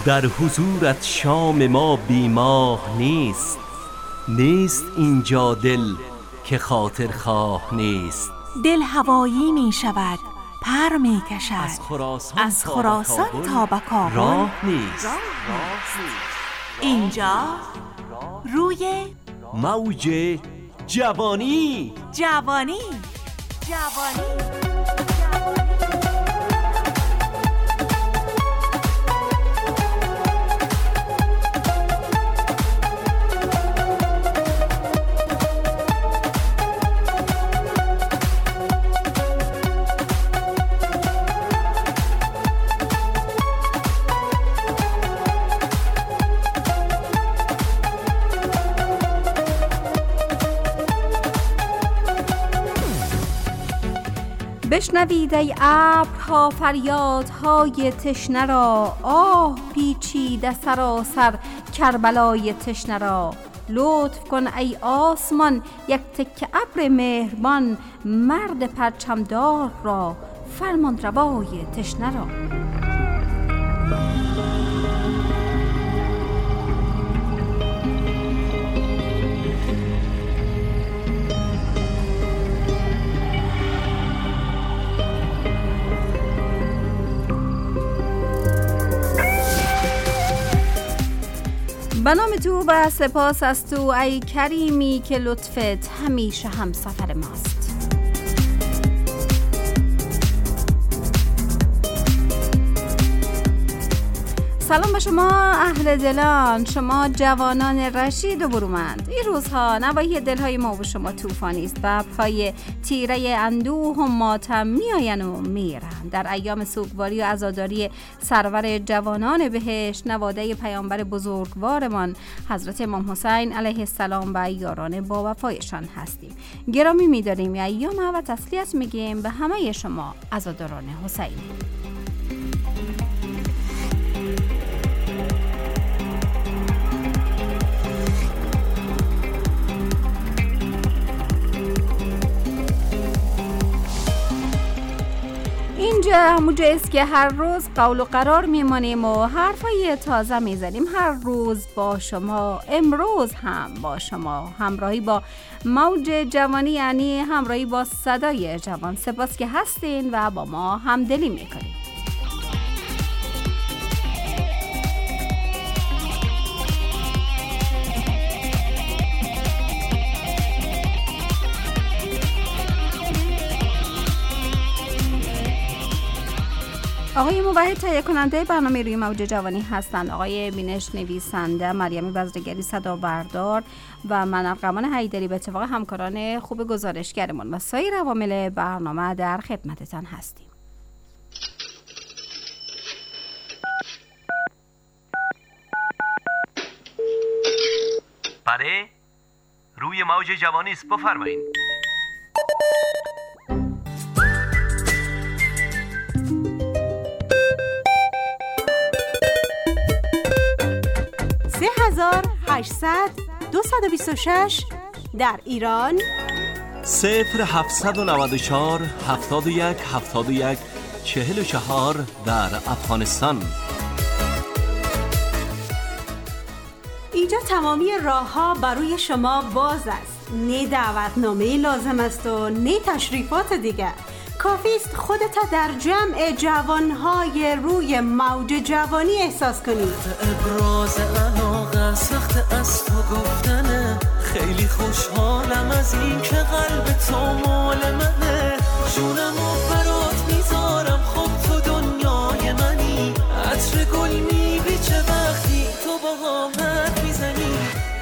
در حضورت شام ما بیماه نیست. نیست اینجا دل که خاطر خواه نیست. دل هوایی می شود، پر می کشد، از خراسان تا به کابل راه نیست. اینجا روی موج جوانی. بشنوید ای ابرها فریادهای تشنه را، آه پیچیده سراسر کربلای تشنه را. لطف کن ای آسمان یک تکه ابر مهربان، مرد پرچمدار را، فرمانروای تشنه را. به نام تو و سپاس از تو ای کریمی که لطفت همیشه هم سفر ماست. سلام به شما اهل دلان، شما جوانان رشید و برومند. این روزها نواحی دلهای ما و شما طوفانی است و پای تیره اندوه و ماتم میآیند و میرند. در ایام سوگواری و عزاداری سرور جوانان بهشت، نواده پیامبر بزرگوارمان حضرت امام حسین علیه السلام و یاران با وفایشان هستیم. گرامی می‌داریم ایام و تسلیت میگیم به همه شما عزاداران حسین. اینجا همونجا است که هر روز قول و قرار میمانیم و حرفای تازه میزنیم. هر روز با شما، امروز هم با شما، همراهی با موج جوانی، یعنی همراهی با صدای جوان. سپاس که هستین و با ما همدلی میکنید. آقای موحد تهیه کننده برنامه روی موج جوانی هستند، آقای بینش نویسنده، مریم بزرگری صدابردار و من ارقمان حیدری به اتفاق همکاران خوب گزارشگرمون و سایر عوامل برنامه در خدمتتان هستیم. بله، روی موج جوانی است، بفرمایید. در ایران 0794 71 71 44 در افغانستان. اینجا تمامی راه‌ها برای شما باز است. نه دعوتنامه لازم است و نه تشریفات دیگر. کافی است خودت در جمع جوانهای روی موج جوانی احساس کنید. ابراز علاقه سخت از تو گفتنه، خیلی خوشحالم از این که قلب تو مال منه. جونمو برات میذارم، خب تو دنیای منی. عطر گل میبیچه وقتی تو با هم حرف میزنی.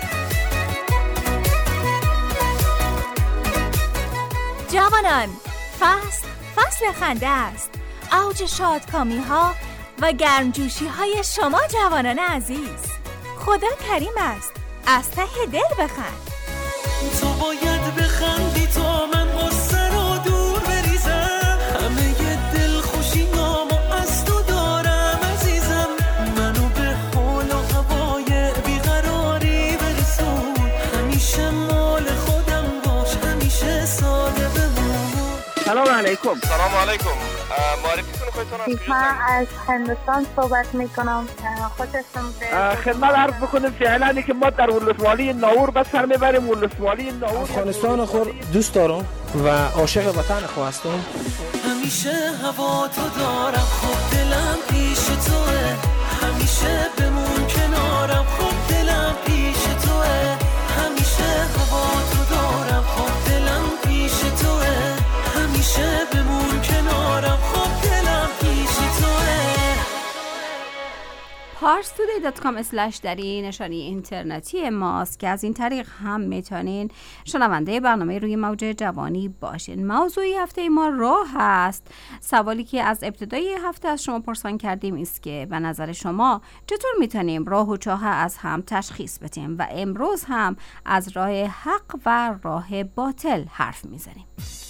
جوانان، فصل خنده است، اوج شادکامی ها و گرمجوشی های شما جوانان عزیز. خدا کریم است، از ته دل بخند. تو باید بخندی تا من غصه رو دور بریزم. همه ی دل خوشیامو از تو دارم عزیزم. منو به حال و هوای بیقراری برسون. همیشه مال خودم باش، همیشه ساده بمون. سلام علیکم. سلام علیکم. معرفیتون خودتون از کجا؟ من از هندوستان صحبت میکنم. خودتون به خدمت عرض بکنیم فعلا که ما در ولسوالی ناور به سر میبریم. ولسوالی ناور افغانستان خود دوست دارم و عاشق وطن خود هستم. همیشه هوا تو دارم، خب دلم پیش توه. همیشه بمون کنارم، خب دلم پیش توه. همیشه هوا تو دارم، خب دلم پیش توه. همیشه بمون کنارم، خب دلم پیش توه. parstoday.com/دری نشانی اینترنتی ماست که از این طریق هم میتونین شنونده برنامه روی موج جوانی باشین. موضوعی هفته ما راه هست. سوالی که از ابتدای هفته از شما پرسان کردیم است که به نظر شما چطور میتونیم راه و چاه از هم تشخیص بدیم و امروز هم از راه حق و راه باطل حرف میزنیم.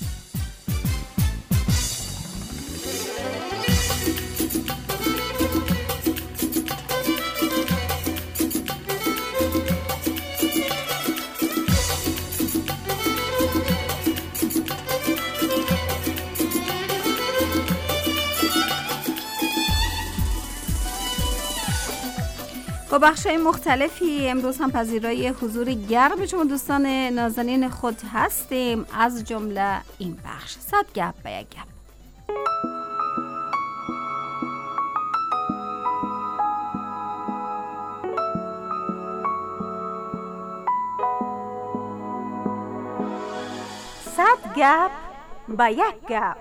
با بخش‌های مختلفی امروز هم پذیرای حضور گرم شما دوستان نازنین خود هستیم، از جمله این بخش 100 گپ به یک گپ. صد گپ به یک گپ.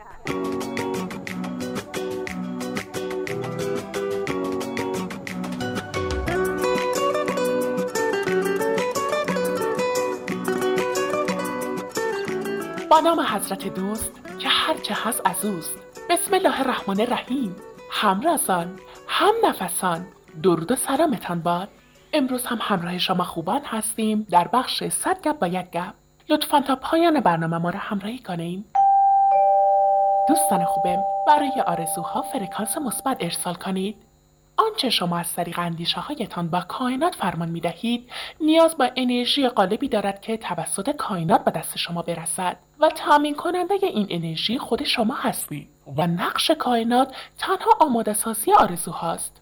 با نام حضرت دوست که هرچه هست از اوست. بسم الله الرحمن الرحیم. هم رازان هم نفسان درود و سلامتان باد. امروز هم همراه شما خوبان هستیم در بخش 100 گپ با یک گپ. لطفاً تا پایان برنامه ما را همراهی کنین. دوستان خوبم، برای آرزوها فرکانس مثبت ارسال کنید. آنچه شما از طریق اندیشه هایتان با کائنات فرمان می دهید نیاز به انرژی غالبی دارد که توسط کائنات به دست شما برسد و تامین کننده این انرژی خود شما هستید و نقش کائنات تنها آماده سازی آرزوهاست.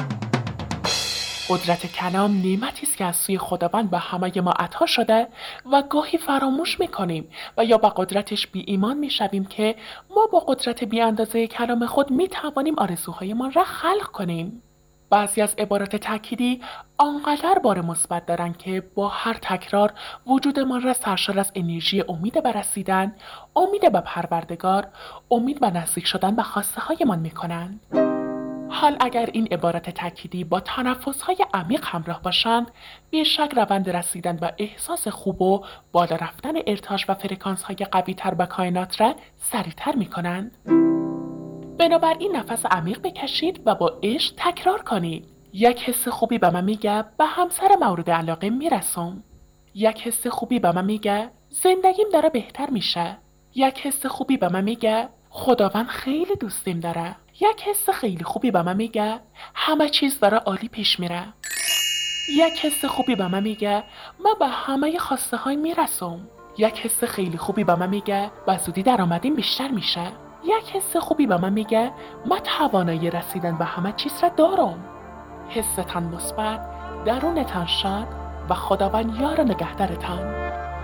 قدرت کلام نعمتی است که از سوی خداوند به همه ما عطا شده و گاهی فراموش می‌کنیم و یا به قدرتش بی ایمان می‌شویم که ما با قدرت بی اندازه کلام خود می‌توانیم آرزوهایمان را خلق کنیم. بعضی از عبارات تأکیدی آنقدر بار مثبت دارند که با هر تکرار وجودمان را سرشار از انرژی امید به رسیدن، امید به پروردگار، امید به نزدیک شدن به خواسته‌هایمان می‌کنند. حال اگر این عبارت تأکیدی با تنفس‌های عمیق همراه باشند، بیشک روند رسیدن به احساس خوب و بالا رفتن ارتعاش و فرکانس‌های قوی‌تر به کائنات را سریع‌تر می‌کنند. بنابراین نفس عمیق بکشید و با عشق تکرار کنید. یک حس خوبی به من میگه به همسر مورد علاقه میرسم. یک حس خوبی به من میگه زندگیم داره بهتر میشه. یک حس خوبی به من میگه خداوند خیلی دوستم داره. یک حس خیلی خوبی به من میگه همه چیز داره عالی پیش میره. یک حس خوبی به من میگه من به همه خواسته های میرسم. یک حس خیلی خوبی به من میگه به زودی درآمدیم بیشتر میشه. یک حس خوبی به من میگه من توانایی رسیدن به همه چیز را دارم. حستان مثبت، درونتان شاد و خداوند یار و نگهدارتان.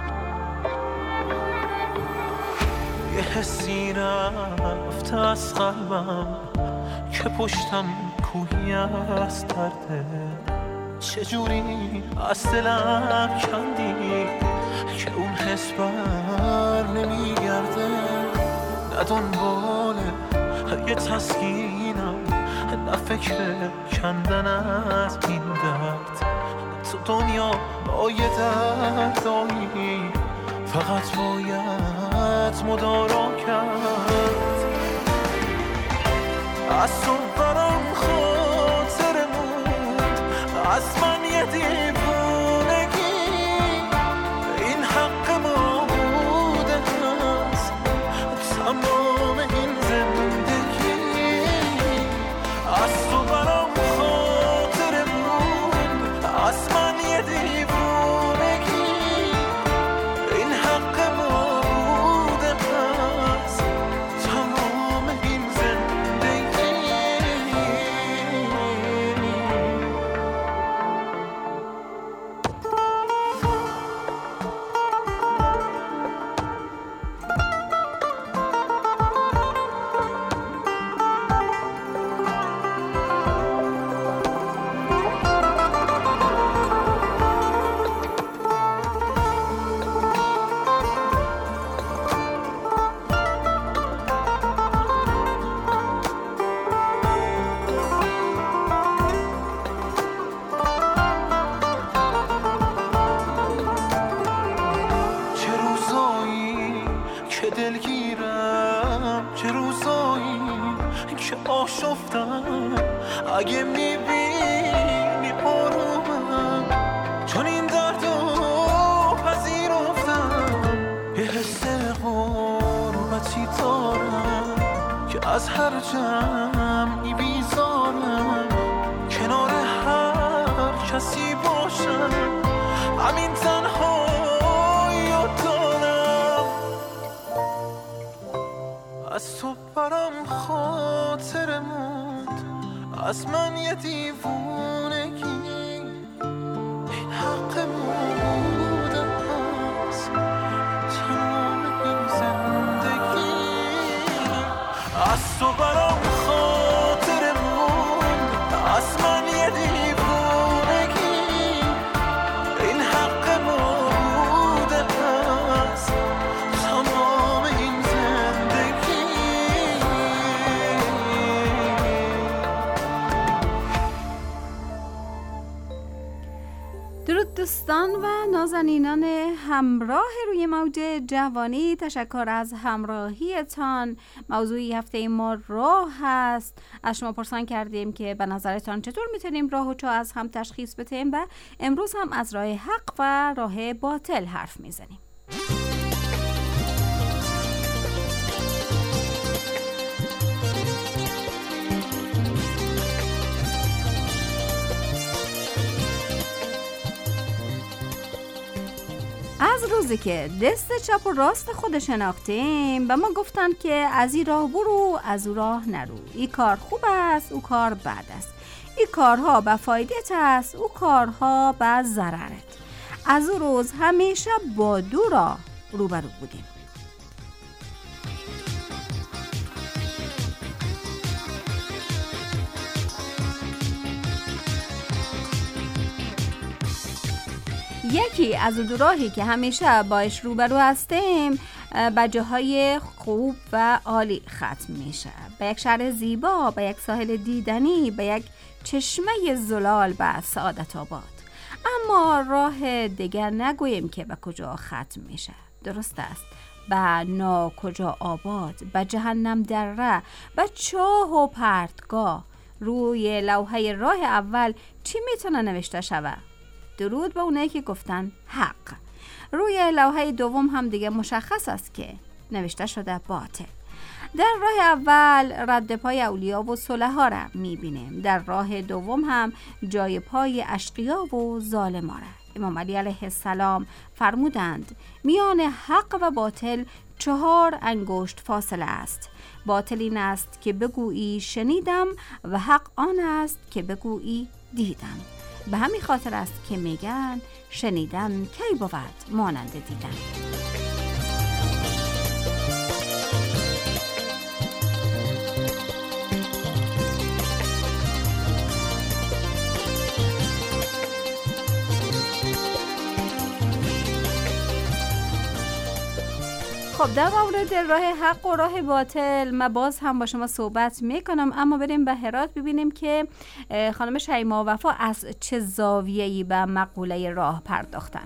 یه حسی رفت از قلبم که پشتم کوهی از درده، چجوری از دلم کندی که اون حس بر نمیگرده. نه دنبال یه تسکینم، نه فکر کندن از این درد. تو دنیا با یه دردایی فقط باید مدارا کرد. از تو برام خاطر موند، از من یه دیوونگی، این حق ما بوده هست تمام این زندگی. از تو برام خاطر موند، از من یه دیوونگی، این حق ما بوده هست که دلگیرم، چه روزایی که آشفتم. اگه میبینی آرومم، چون این دردو پذیرفتم. یه حس غربتی دارم که از هر جمعی بیزارم. کنار هر کسی باشم، همین تنهایی دارم. از تو برام خاطر موند، از من یه دیوونگی. این حق بوده هست تمام این زندگی. از تو برام خاطر موند، از من یه دیوونگی. این حق بوده هست تمام این زندگی. درود دوستان و نازنینان همراه روی موج جوانی، تشکر از همراهیتان. موضوعی هفته ما راه هست. از شما پرسان کردیم که به نظرتان چطور میتونیم راه و چاه از هم تشخیص بدیم و امروز هم از راه حق و راه باطل حرف میزنیم. از روزی که دست چپ و راست خود شناختیم به ما گفتن که از این راه برو، از او راه نرو. این کار خوب است، او کار بد است. این کارها به فایدت است، او کارها به ضررت. از او روز همیشه با دو راه روبرو بودیم. یکی از دو راهی که همیشه باش روبرو هستیم به جاهای خوب و عالی ختم میشه، به یک شهر زیبا، به یک ساحل دیدنی، به یک چشمه زلال به سعادت آباد. اما راه دیگر نگوییم که به کجا ختم میشه. درست است، به ناکجا آباد، به جهنم دره، به چاه و پرتگاه. روی لوحه راه اول چی میتونه نوشته شود؟ درود به اونایی که گفتن حق. روی لوحه دوم هم دیگه مشخص است که نوشته شده باطل. در راه اول رد پای اولیا و صلحا را میبینیم. در راه دوم هم جای پای اشقیا و ظالما را. امام علی علیه السلام فرمودند میان حق و باطل 4 انگشت فاصله است. باطل این است که بگویی شنیدم و حق آن است که بگویی دیدم. به همین خاطر است که میگن شنیدن کی بود مانند دیدن. خب در مورد راه حق و راه باطل من باز هم با شما صحبت میکنم، اما بریم به هرات ببینیم که خانم شیما وفا از چه زاویه‌ای به مقوله راه پرداختن.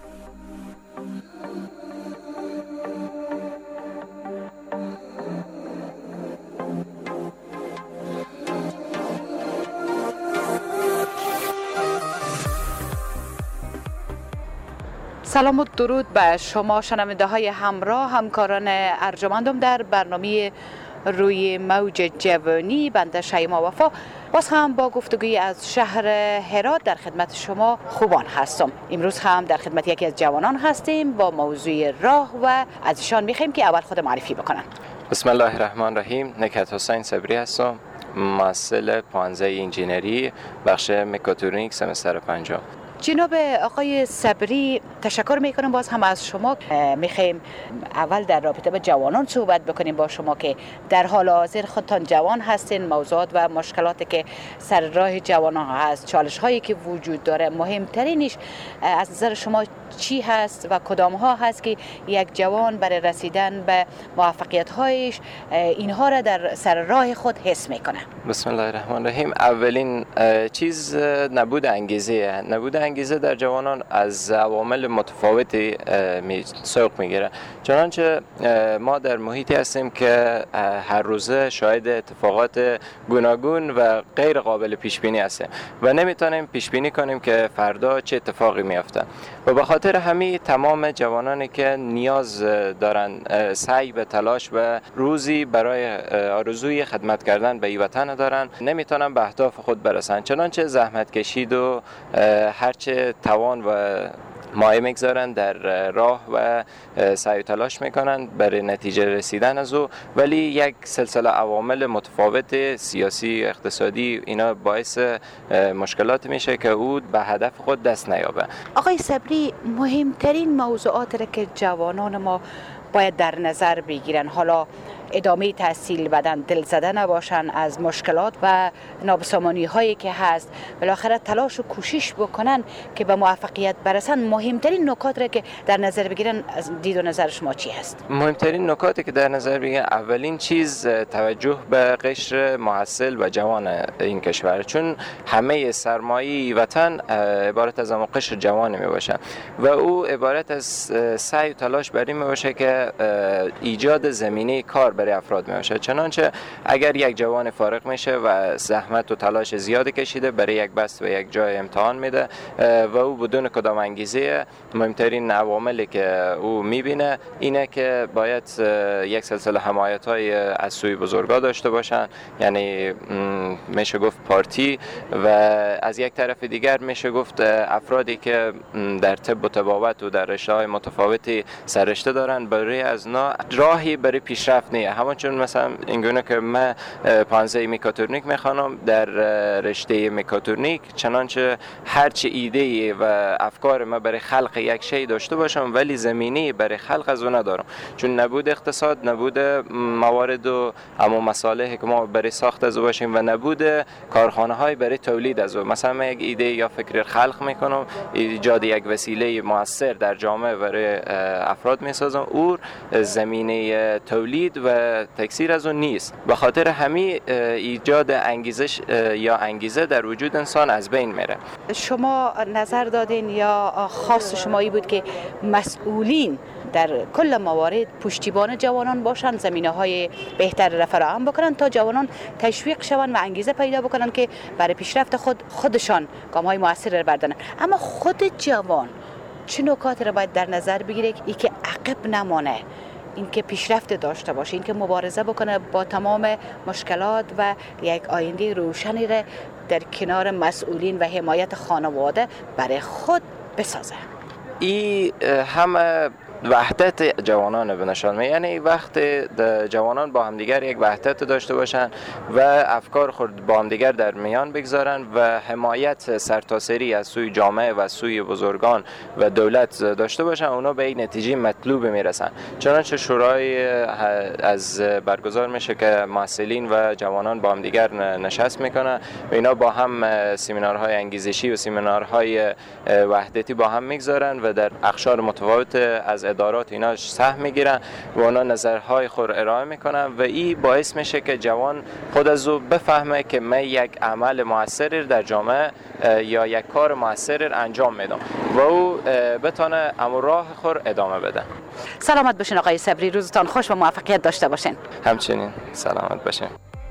سلام و درود به شما شنونده های همراه، همکاران ارجمندم در برنامه روی موج جوانی. بنده شیما وفا باز هم با گفتگوی از شهر هرات در خدمت شما خوبان هستم. امروز هم در خدمت یکی از جوانان هستیم با موضوع راه و از ایشان میخوایم که اول خود معرفی بکنن. بسم الله الرحمن الرحیم. نکهت حسین صبری هستم، محصل 15 انجینری بخش مکاترونیک سمستر 5. جناب آقای صبری، تشکر میکنم باز هم از شما. میخوایم اول در رابطه با جوانان صحبت بکنیم با شما که در حال حاضر خودتان جوان هستین. موضوعات و مشکلاتی که سر راه جوانان هست، چالش هایی که وجود داره، مهمترینش از نظر شما چی هست و کدام ها هست که یک جوان برای رسیدن به موفقیت هایش اینها را در سر راه خود حس میکنه؟ بسم الله الرحمن الرحیم. اولین چیز نبود انگیزه انگیزه در جوانان از عوامل متفاوتی سوق میگیره. چنانچه ما در محیطی هستیم که هر روزه شاهد اتفاقات گوناگون و غیر قابل پیش بینی هستیم و نمیتونیم پیش بینی کنیم که فردا چه اتفاقی میافته و به خاطر همین تمام جوانانی که نیاز دارن سعی به تلاش و روزی برای آرزوی خدمت کردن به وطن دارن، نمیتونن به اهداف خود برسن. چنانچه زحمت کشید و هرچه توان و مایه میگذارن در راه و سعی و تلاش میکنن برای نتیجه رسیدن از او، ولی یک سلسله عوامل متفاوت سیاسی، اقتصادی، اینا باعث مشکلات میشه که او به هدف خود دست نیابه. آقای صبری، مهمترین موضوعاتی را که جوانان ما باید در نظر بگیرن، حالا ادامه تحصیل بدن، دل زده نباشن از مشکلات و نابسامانی هایی که هست، بالاخره تلاش و کوشش بکنن که به موفقیت برسن، مهمترین نکات را که در نظر بگیرن از دید و نظر شما چی هست؟ مهمترین نکاتی که در نظر بگیرن، اولین چیز توجه به قشر محصل و جوان این کشور، چون همه سرمایه وطن عبارت از اون قشر جوان می باشه و او عبارت از سعی و تلاش بر این می باشه که ایجاد زمینه کار برای افراد می باشه. چنانچه اگر یک جوان فارغ میشه و زحمت و تلاش زیادی کشیده برای یک بست و یک جای امتحان میده و او بدون کدام انگیزه، مهمترین عواملی که او میبینه اینه که باید یک سلسله حمایت های از سوی بزرگا داشته باشن، یعنی میشه گفت پارتی، و از یک طرف دیگر میشه گفت افرادی که در طب و طبابت و در رشته‌های متفاوتی سررشته دارن برای از نا راهی برای پیشرفت نیه. همونچون مثلا اینگونه که من 15 میکاترونیک میخوانم در رشته میکاترونیک، چنانچه هرچی ایده و افکار ما برای خلق یک شی داشته باشم ولی زمینه برای خلق از اون ندارم، چون نبود اقتصاد، نبود موارد و اما مصالحی که ما برای ساخت از باشیم و نبود کارخانه های برای تولید از اون. مثلا من یک ایده یا فکر خلق میکنم، ایجاد یک وسیله موثر در جامعه برای افراد میسازم، او زمینه تولید و تکثیر از اون نیست. به خاطر همین ایجاد انگیزه در وجود انسان از بین میره. شما نظر دادین یا خاص شمایی بود که مسئولین در کل موارد پشتیبان جوانان باشند، زمینه‌های بهتر را فراهم بکنن تا جوانان تشویق شوند و انگیزه پیدا بکنن که برای پیشرفت خودشان گام‌های موثر را بردارن. اما خود جوان چه نکاتی را باید در نظر بگیره که عقب نمانه، اینکه پیشرفت داشته باشه، اینکه مبارزه بکنه با تمام مشکلات و یک آینده روشنی را در کنار مسئولین و حمایت خانواده برای خود بسازه؟ این همه وحدت جوانان به نشان میده، یعنی وقت جوانان با همدیگر یک وحدت داشته باشن و افکار خود با همدیگر در میان بگذارن و حمایت سرتاسری از سوی جامعه و سوی بزرگان و دولت داشته باشن، اونا به این نتیجه مطلوب میرسن. چنانچه شورای از برگزار میشه که محصلین و جوانان با همدیگر نشست میکنن و اینا با هم سمینارهای انگیزشی و سمینارهای وحدتی با هم میگذارن و در اقشار متفاوت از ادارات اینا سهم میگیرن و اونا نظرهای خود ارائه میکنن و این باعث میشه که جوان خود از او بفهمه که من یک عمل موثر در جامعه یا یک کار موثر انجام میدم و او بتونه امو راه خود ادامه بده. سلامت باشین آقای صبری، روزتان خوش و موفقیت داشته باشین. همچنین سلامت باشین.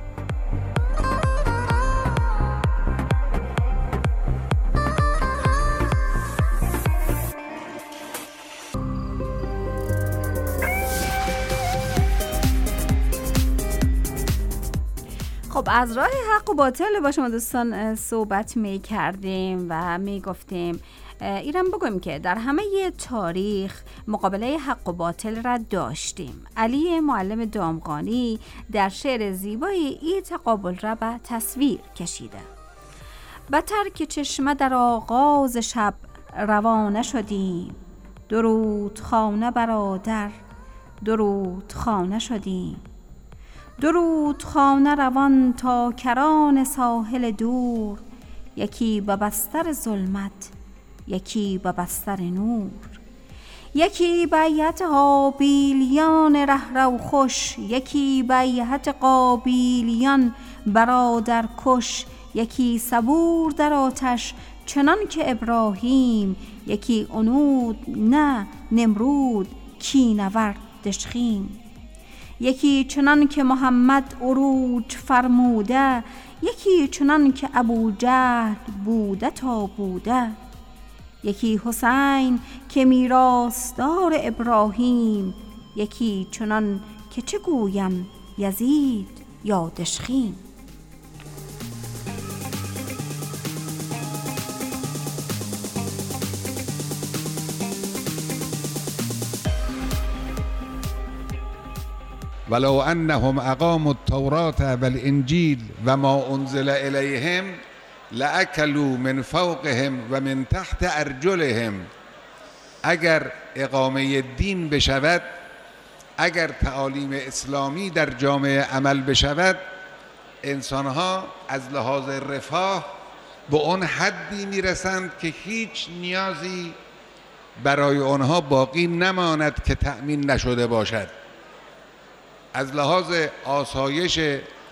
خب از راه حق و باطل با شما دوستان صحبت می کردیم و می گفتیم ایران بگویم که در همه تاریخ مقابله حق و باطل را داشتیم. علی معلم دامغانی در شعر زیبایی این تقابل را به تصویر کشیده. بتر که چشمه در آغاز شب روانه شدیم، درود خانه برادر درود خانه شدیم، درود خانه روان تا کران ساحل دور، یکی به بستر ظلمت یکی به بستر نور، یکی بیعت هابیلیان رهرو خوش، یکی بیعت قابیلیان برادر کش، یکی صبور در آتش چنان که ابراهیم یکی عنود نه نمرود کینورد دژخیم. یکی چنان که محمد عروج فرموده، یکی چنان که ابوجهل بوده تا بوده. یکی حسین که میراثدار ابراهیم، یکی چنان که چه گویم یزید یا دژخیم. ولو انهم اقاموا التوراة والانجیل و ما انزل الیهم لاکلوا من فوقهم و من تحت ارجلهم. اگر اقامه دین بشود، اگر تعالیم اسلامی در جامعه عمل بشود، انسانها از لحاظ رفاه به اون حدی میرسند که هیچ نیازی برای آنها باقی نماند که تأمین نشده باشد. از لحاظ آسایش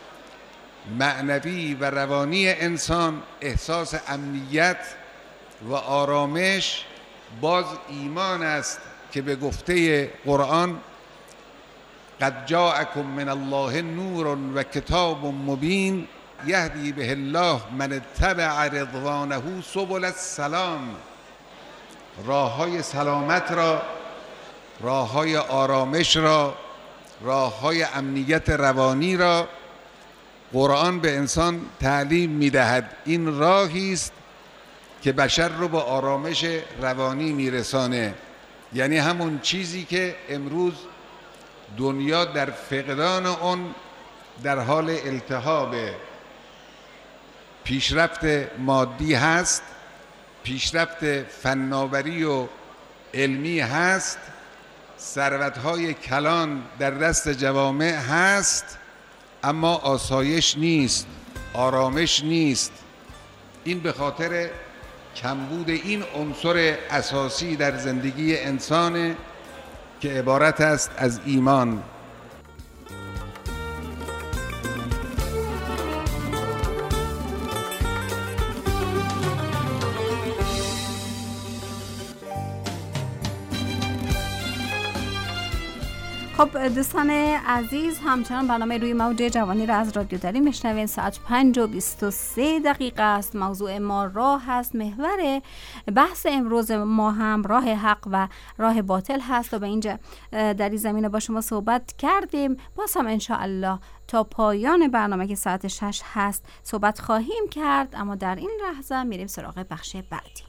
معنوی و روانی انسان، احساس امنیت و آرامش باز ایمان است که به گفته قرآن قد جاءکم من الله نور و کتاب مبین یهدی به الله من اتبع رضوانه سبل السلام. راههای سلامت را، راههای آرامش را، راههای امنیت روانی را قرآن به انسان تعلیم می‌دهد. این راهی است که بشر رو به آرامش روانی میرسانه، یعنی همون چیزی که امروز دنیا در فقدان اون در حال التهاب. پیشرفت مادی هست، پیشرفت فناوری و علمی هست، ثروت‌های کلان در دست جوامع هست، اما آسایش نیست، آرامش نیست. این به خاطر کمبود این عنصر اساسی در زندگی انسان که عبارت است از ایمان. خب دوستان عزیز، همچنان برنامه روی موج جوانی را از رادیو داری میشنوین. ساعت 5:23 است. موضوع ما راه است. محور بحث امروز ما هم راه حق و راه باطل هست و به اینجا در این زمینه با شما صحبت کردیم. باز هم انشاءالله تا پایان برنامه که ساعت 6 هست صحبت خواهیم کرد، اما در این لحظه میریم سراغ بخش بعدی.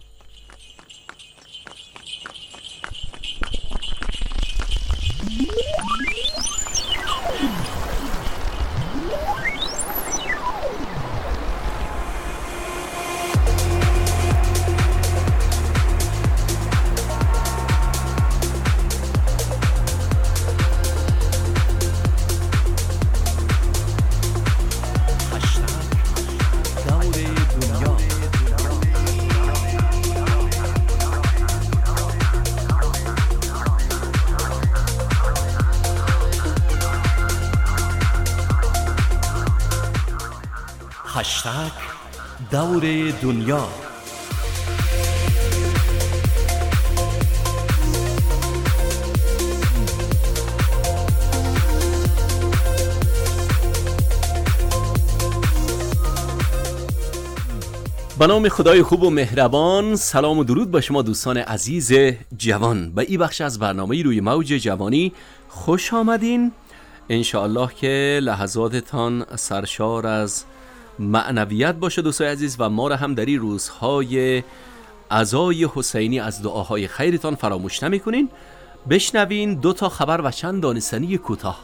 هشتگ دور دنیا. به نام خدای خوب و مهربان، سلام و درود با شما دوستان عزیز جوان. به این بخش از برنامه روی موج جوانی خوش آمدین. انشاءالله که لحظاتتان سرشار از معنویت باشه دوستان عزیز و ما را هم در این روزهای عزای حسینی از دعاهای خیرتان فراموش نمی‌کنین. بشنوین 2 تا خبر و چند دانستنی کوتاه.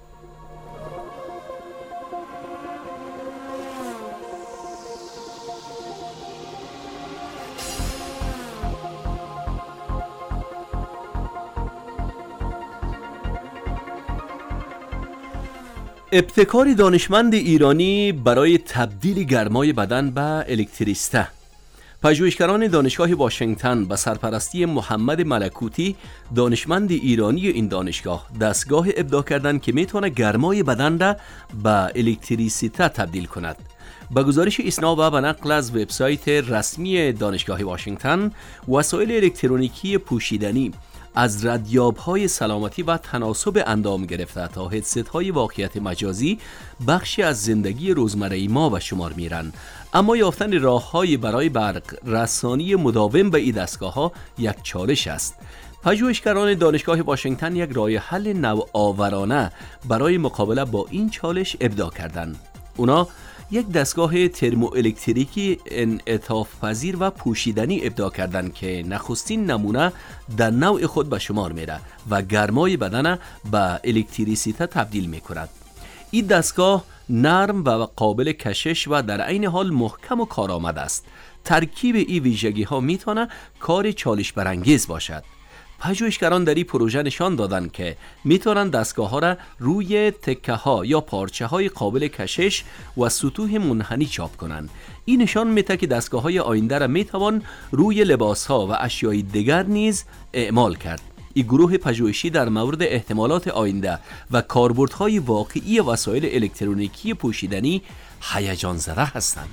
ابتکاری دانشمند ایرانی برای تبدیل گرمای بدن به الکتریسته. پژوهشگران دانشگاه واشنگتن با سرپرستی محمد ملکوتی، دانشمند ایرانی این دانشگاه، دستگاه ابداع کردند که میتونه گرمای بدن را به الکتریسیته تبدیل کند. با گزارش ایسنا و نقل از وبسایت رسمی دانشگاه واشنگتن، وسایل الکترونیکی پوشیدنی از ردیاب‌های سلامتی و تناسب اندام گرفته تا هدست‌های واقعیت مجازی بخشی از زندگی روزمره ما به شمار میرن، اما یافتن راه‌های برای برق رسانی مداوم به این دستگاه‌ها یک چالش است. پژوهشگران دانشگاه واشنگتن یک راه حل نوآورانه برای مقابله با این چالش ابداع کردند. اونا یک دستگاه ترموالکتریکی انعطاف پذیر و پوشیدنی ابداع کردند که نخستین نمونه در نوع خود به شمار میره و گرمای بدن به الکتریسیته تبدیل میکند. این دستگاه نرم و قابل کشش و در عین حال محکم و کارآمد است. ترکیب این ویژگی ها میتونه کار چالش برانگیز باشد. پژوهشگران در این پروژه نشان دادند که میتونن دستگاه ها را روی تکه ها یا پارچه های قابل کشش و سطوح منحنی چاپ کنند. این نشان میده که دستگاه های آینده را میتوان روی لباس ها و اشیای دیگر نیز اعمال کرد. این گروه پژوهشی در مورد احتمالات آینده و کاربردهای واقعی وسایل الکترونیکی پوشیدنی هیجان زده هستند.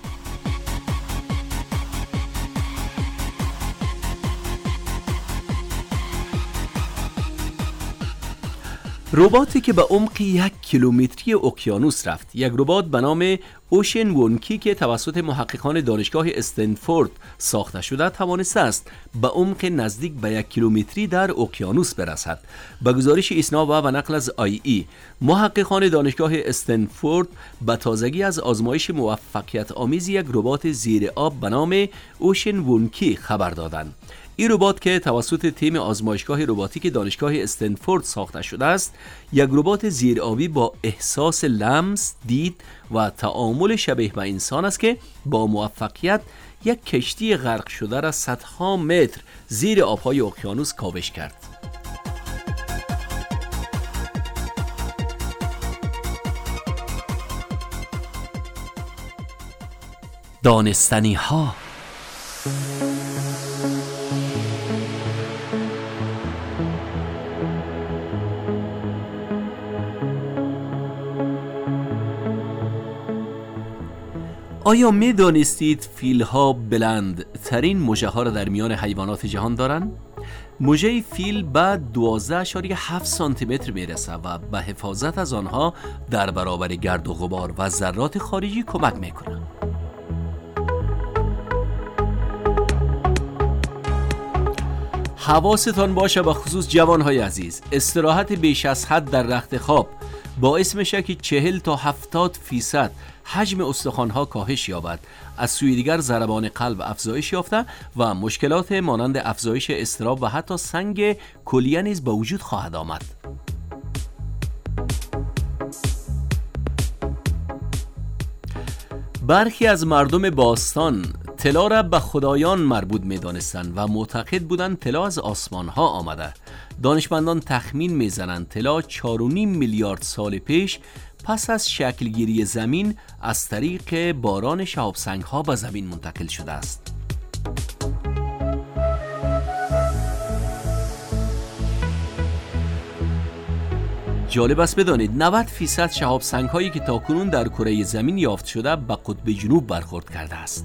رباتی که به عمق 1 کیلومتری اقیانوس رفت، یک ربات به نام اوشن وونکی که توسط محققان دانشگاه استنفورد ساخته شده توانسته است به عمق نزدیک به 1 کیلومتری در اقیانوس برسد. به گزارش ایسنا و نقل از IE، محققان دانشگاه استنفورد به تازگی از آزمایش موفقیت آمیز یک ربات زیر آب به نام اوشن وونکی خبر دادند. این ربات که توسط تیم آزمایشگاه رباتیک دانشگاه استنفورد ساخته شده است، یک ربات زیرآبی با احساس لمس، دید و تعامل شبیه به انسان است که با موفقیت یک کشتی غرق شده را صدها متر زیر آبهای اقیانوس کاوش کرد. دانستنی ها. آیا می دانستید فیل ها بلند ترین مژه ها را در میان حیوانات جهان دارند؟ مژه فیل به 12.7 سانتی متر می رسد و به حفاظت از آنها در برابر گرد و غبار و ذرات خارجی کمک می کند. حواستان باشه به خصوص جوانهای عزیز، استراحت بیش از حد در رخت خواب باعث میشه که 40 تا 70% حجم استخوان‌ها کاهش یابد. از سوی دیگر ضربان قلب افزایش یافته و مشکلات مانند افزایش اضطراب و حتی سنگ کلیه نیز به وجود خواهد آمد. برخی از مردم باستان طلا را به خدایان مربوط می دانستند و معتقد بودند طلا از آسمان ها آمده. دانشمندان تخمین می زنند طلا 4.5 میلیارد سال پیش پس از شکلگیری زمین از طریق باران شهاب سنگ ها به زمین منتقل شده است. جالب است بدانید 90% شهاب سنگ هایی که تاکنون در کره زمین یافت شده به قطب جنوب برخورد کرده است.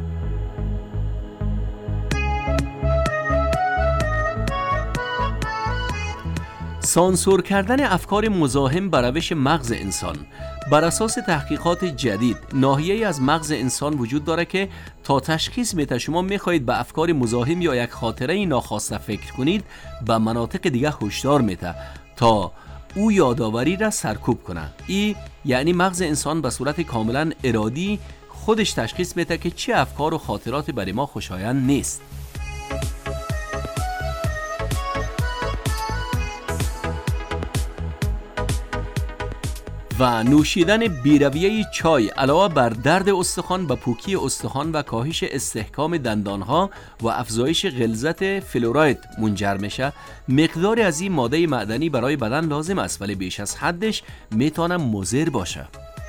سانسور کردن افکار مزاحم بر روش مغز انسان. بر اساس تحقیقات جدید، ناحیه‌ای از مغز انسان وجود داره که تا تشخیص میده شما میخواهید به افکار مزاحم یا یک خاطره ناخواسته فکر کنید، به مناطق دیگه هشدار میده تا او یادآوری را سرکوب کنه. این یعنی مغز انسان به صورت کاملا ارادی خودش تشخیص میده که چه افکار و خاطرات برای ما خوشایند نیست. و نوشیدن بی‌رویه چای علاوه بر درد استخوان به پوکی استخوان و کاهش استحکام دندانها و افزایش غلظت فلوراید منجر میشه. مقداری از این ماده معدنی برای بدن لازم است ولی بیش از حدش میتونه مضر باشه.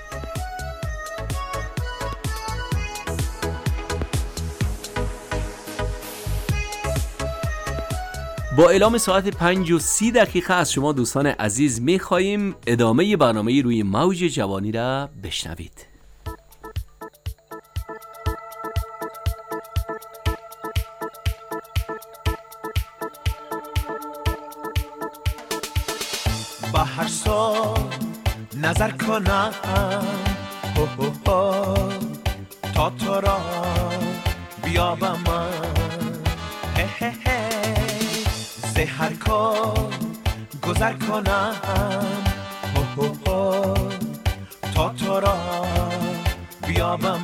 با اعلام ساعت 5:30 از شما دوستان عزیز می‌خواهیم ادامه برنامه روی موج جوانی را بشنوید. نظر کنم تا تو را بیابم زهر کن گذر کنم تا تو را بیابم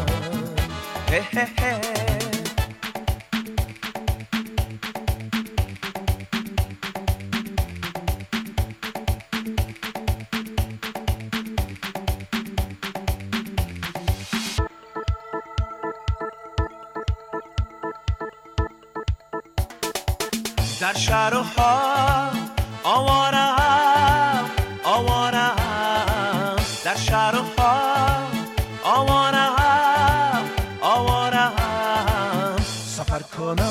در شهر و ها آوارم در شهر و ها آوارم سفر کنم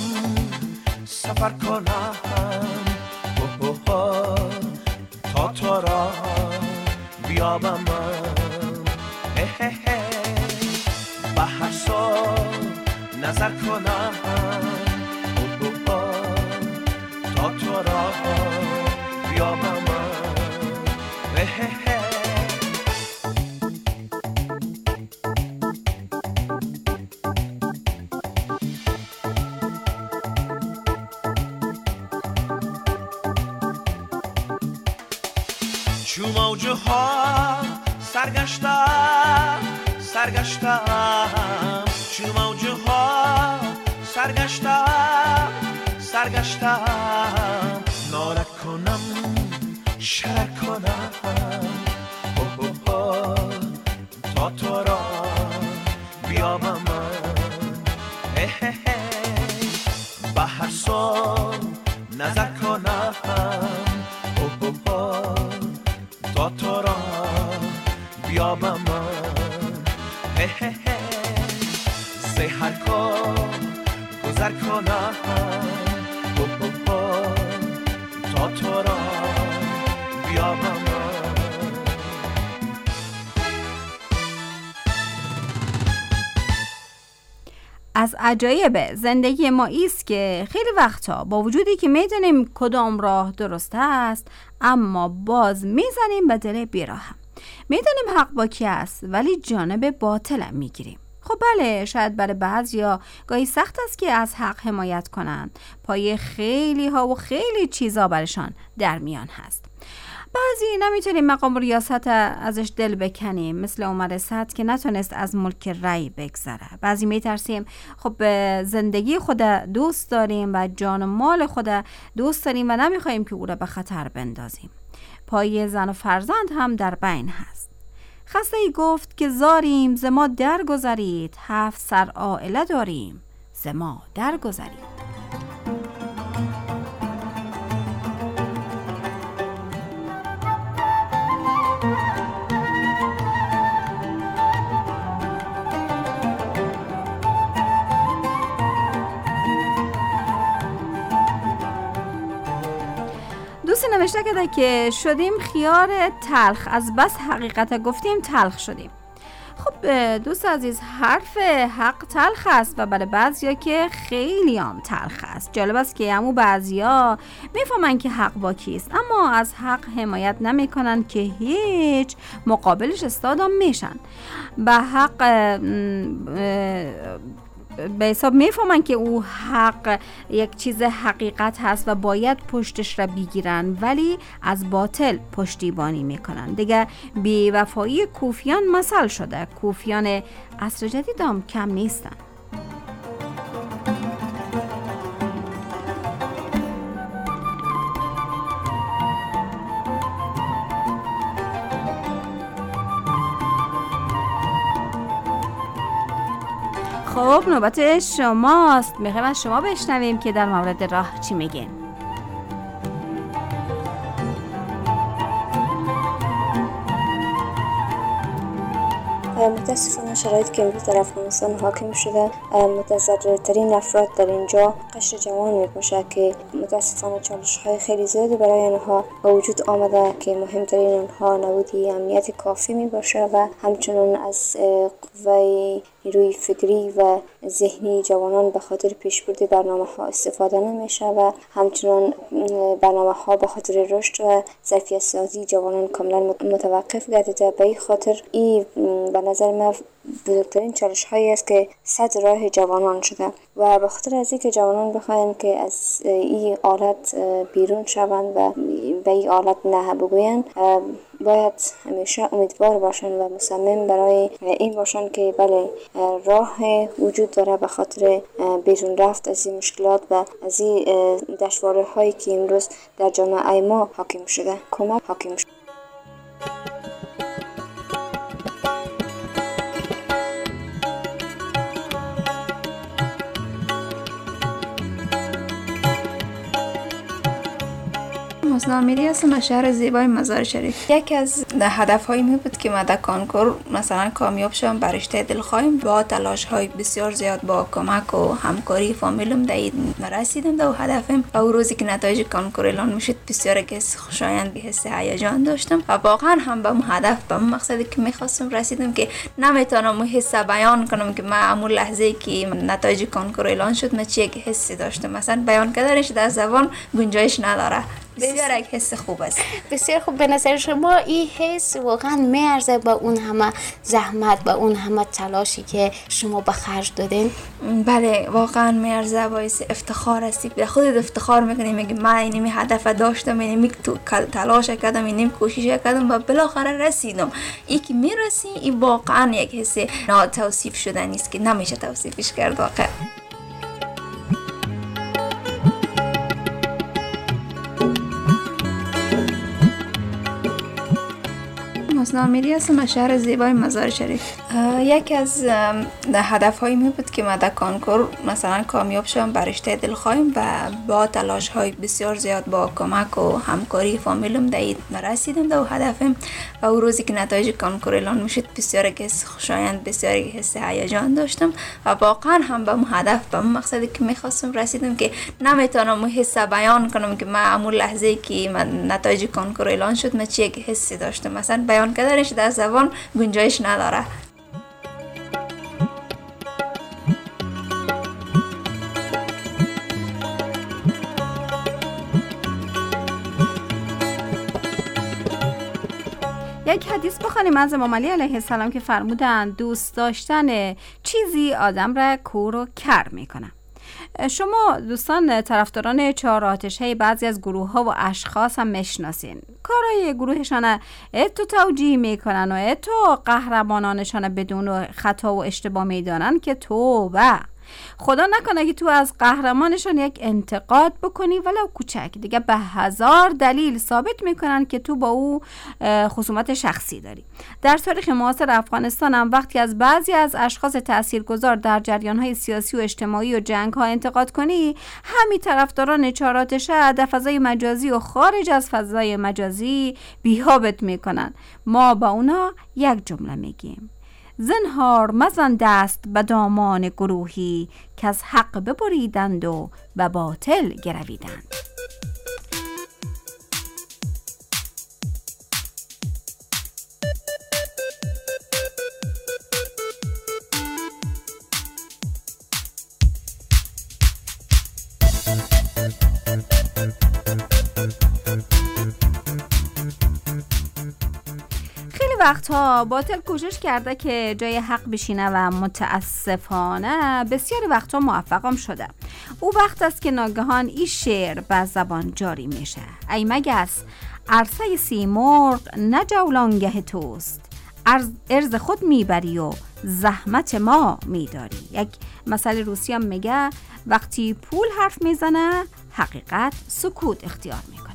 تا تو را بیابم به هر سال نظر کنم تا تو را بیابم چو موجه ها سرگشتم چو موجه ها سرگشتم ناله کنم شر کنم تا تو را بیابم به هر سال نظر کنم تا تو را بیابم زهر کن گذر کنم تا تو را بیابم از عجایب زندگی ما ایست که خیلی وقتا با وجودی که میدونیم کدام راه درست است اما باز میزنیم به دل بیراهم. میدونیم حق با کی است ولی جانب باطلم میگیریم. خب بله، شاید برای بعضیا گاهی سخت است که از حق حمایت کنند. پای خیلی ها و خیلی چیزا برشان در میان هست. بعضی نمیتونیم مقام ریاست ازش دل بکنیم، مثل عمر سعد که نتونست از ملک رأی بگذره. بعضی میترسیم خب زندگی خود دوست داریم و جان و مال خود دوست داریم و نمیخوایم که او را به خطر بندازیم. پای زن و فرزند هم در بین هست. خسته ای گفت که زاریم ز ما درگذرید، 7 سر عائله داریم ز ما درگذرید. دوستی نوشته کرده که شدیم خیار تلخ، از بس حقیقت گفتیم تلخ شدیم. خب دوست عزیز، حرف حق تلخ است و برای بعضیا که خیلی هم تلخ است. جالب است که همون بعضیا میفهمن که حق با کیست اما از حق حمایت نمی کنن که هیچ، مقابلش استادام میشن. به حق به حساب میفهمن که او حق یک چیز حقیقت هست و باید پشتش را بگیرن، ولی از باطل پشتیبانی میکنن. دیگه بی‌وفایی کوفیان مثل شده. کوفیان عصر جدید هم کم نیستن. خب نوبت شماست. میخوایم از شما بشنویم که در مورد راه چی میگین. متاسفانه شرایط که امروز در افغانستان حاکم شده، متضررترین افراد در اینجا قشر جوان میباشه که متاسفانه چالش‌های خیلی زیادی برای آنها به وجود آمده که مهمترین آنها نبودی امنیت کافی میباشه و همچنین از قوه نیروی فکری و ذهنی جوانان به خاطر پیشبرد برنامه‌ها استفاده نمیشه و همچنان برنامه‌ها به خاطر رشد و ظرفیت سازی جوانان کاملا متوقف گردیده. به این خاطر این به نظر من بزرگترین چالش هایی است که صد راه جوانان شده و به خاطر از اینکه جوانان بخواین که از این حالت بیرون شوند و به این حالت نه بگوین، باید همیشه امیدوار باشن و مصمم برای این باشن که بله راه وجود داره به خاطر بیرون رفت از این مشکلات و از این دشواری هایی که امروز در جامعه ما حاکم شده. کمک حاکم شده. حسن‌آمیری هستم از شهر زیبای مزار شریف. یکی از هدف‌های می بود که من در کنکور مثلا کامیاب شم، بر رشته دلخواهیم با تلاش‌های بسیار زیاد با کمک و همکاری فامیلم در این رسیدم. در هدفم او روزی که نتایج کنکور اعلان میشد بسیار حس خوشایند به حس هیجان داشتم و واقعا هم به اون هدف به اون مقصدی که می‌خواستم رسیدم که نمیتونم اون حس بیان کنم که من اون لحظه‌ای که نتایج کنکور اعلان شد من چه حسی داشتم. مثلا بیان کردنش در زبان گنجایش نداره. بسیار یک حس خوب است. بسیار خوب. به نظر شما این حس واقعا میارزه با اون همه زحمت، با اون همه تلاشی که شما به خرج دادین؟ بله واقعا میارزه. باعث افتخار است. به خودت افتخار میکنی، میگی من اینمی هدف داشتم، اینمی تلاش کردم، اینمی کوشش کردم و بالاخره رسیدم. این که میرسی این واقعا یک حس ناتوصیف شده نیست که نمیشه توصیفش کرد واقعا. حسن‌آمیری هستم از شهر زیبای مزار شریف. یکی از هدف‌های می بود که من در کنکور مثلا کامیاب شم، بر رشته دلخواهیم و با تلاش‌های بسیار زیاد با کمک و همکاری فامیلم در این رسیدم. در هدفم و او روزی که نتایج کنکور اعلان میشد بسیار حس خوشایند، بسیار حس هیجان داشتم و واقعا هم به اون هدف به اون مقصدی که می‌خواستم رسیدم که نمیتونم اون حس بیان کنم که من اون لحظه‌ای که من نتایج کنکور اعلان شد من چه حسی داشتم. مثلا بیان کردنش در زبان گنجایش نداره. یک حدیث بخوانیم از امام علی علیه السلام که فرمودند دوست داشتن چیزی آدم را کور و کر میکنه. شما دوستان طرفداران چهار آتشه بعضی از گروه ها و اشخاص هم میشناسین. کارهای گروهشان اتو توجیه میکنن و اتو قهرمانانشان بدون خطا و اشتباه میدانن که توبه. خدا نکنه که تو از قهرمانشان یک انتقاد بکنی ولو کوچک، دیگه به هزار دلیل ثابت میکنن که تو با او خصومت شخصی داری. در تاریخ معاصر افغانستان هم وقتی از بعضی از اشخاص تاثیرگذار در جریان‌های سیاسی و اجتماعی و جنگ‌ها انتقاد کنی، همین طرفداران چهار آتشه در فضای مجازی و خارج از فضای مجازی بی‌هابت میکنن. ما با اونا یک جمله میگیم: زنهار مزن دست به دامان گروهی که از حق ببریدند و به باطل گرویدند. وقتها باطل کوشش کرده که جای حق بشینه و متاسفانه بسیاری وقتها موفقم شده. او وقت است که ناگهان این شعر به زبان جاری میشه: ای مگس عرصه سیمرغ نه جولانگه توست، ارز خود میبری و زحمت ما میداری. یک مثل روسی هم میگه وقتی پول حرف میزنه حقیقت سکوت اختیار میکنه.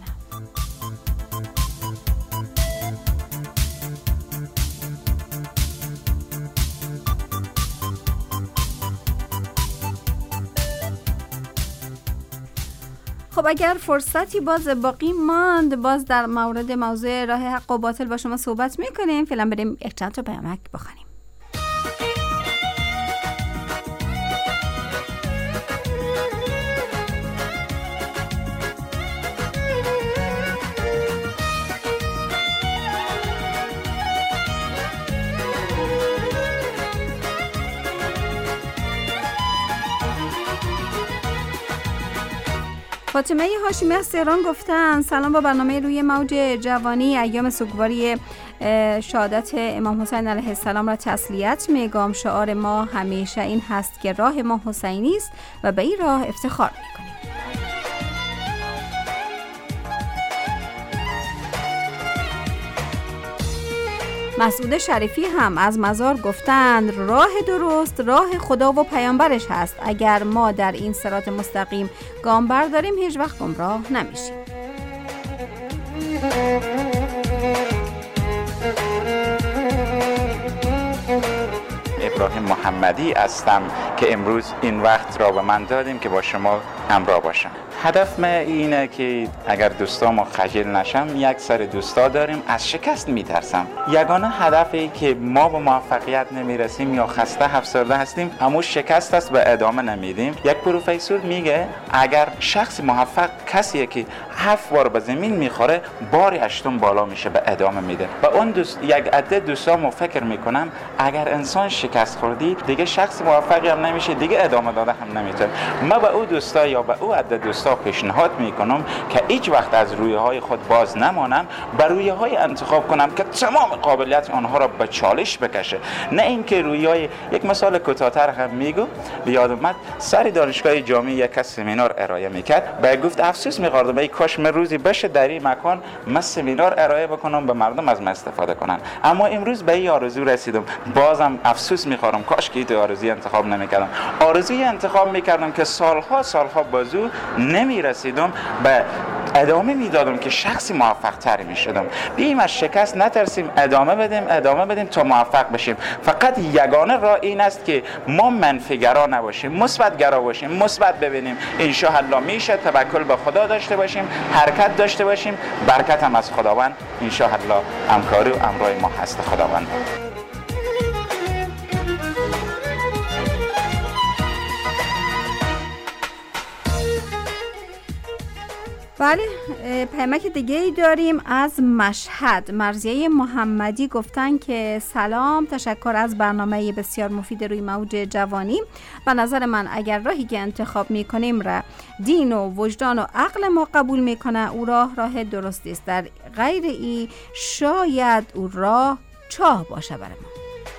خب اگر فرصتی باز باقی ماند باز در مورد موضوع راه حق و باطل با شما صحبت میکنیم. فعلا بریم یک چند تا پیامک بخونیم. فاطمه هاشمی از تهران گفتن سلام، با برنامه روی موج جوانی ایام سوگواری شهادت امام حسین علیه السلام را تسلیت میگم. شعار ما همیشه این هست که راه ما حسینی است و به این راه افتخار میکنیم. مسعود شریفی هم از مزار گفتند راه درست راه خدا و پیامبرش هست. اگر ما در این صراط مستقیم گام برداریم هیچ وقت گمراه نمیشیم. ابراهیم محمدی هستم که امروز این وقت را به من دادیم که با شما همراه باشم. هدف من اینه که اگر دوستامو خجل نشم، یک سر دوستا داریم از شکست میترسم. یگانه هدفی که ما به موفقیت نمیرسیم یا خسته افسرده هستیم همون شکست است و ادامه نمیدیم. یک پروفسور میگه اگر شخص موفق کسیه که 7 بار به زمین میخوره بار 8 بالا میشه به ادامه میده. و اون یک عده دوستامو فکر میکنم اگر انسان شکست خوردی دیگه شخص موفقی هم نمیشه، دیگه ادامه داده هم نمیتونه. من به او دوستا یا به او عده دوستا پیشنهاد میکنم که هیچ وقت از رویهای خود باز نمانم، بر رویهای انتخاب کنم که تمام قابلیت آنها را به چالش بکشه، نه اینکه رویهای. یک مثال کوتاه‌تر هم میگم، یادم اومد سر دانشگاه جامعه یک سمینار ارائه میکرد، به گفت افسوس می‌خوردم ای کاش من روزی بشه در این مکان من سمینار ارائه بکنم به مردم از من استفاده کنن، اما امروز به این آرزو رسیدم، بازم افسوس می‌خورم کاش که این آرزوی انتخاب نمی‌کردم. آرزوی انتخاب می‌کردم که سالها بازو نمی‌رسیدم، به ادامه میدادم که شخصی موفق تری میشدم. بیایم از شکست نترسیم، ادامه بدیم تا موفق بشیم. فقط یگانه راه این است که ما منفی‌گرا نباشیم، مثبت‌گرا باشیم، مثبت ببینیم ان شاء الله میشه، توکل به خدا داشته باشیم، حرکت داشته باشیم، برکت هم از خداوند ان شاء الله همکاری و همراه ما هست خداوند. بله، پیامک دیگه ای داریم از مشهد. مرضیه محمدی گفتن که سلام، تشکر از برنامه بسیار مفید روی موج جوانی. به نظر من اگر راهی که انتخاب میکنیم را دین و وجدان و عقل ما قبول میکنه او راه درستی است، در غیر ای شاید او راه چاه باشه برای ما.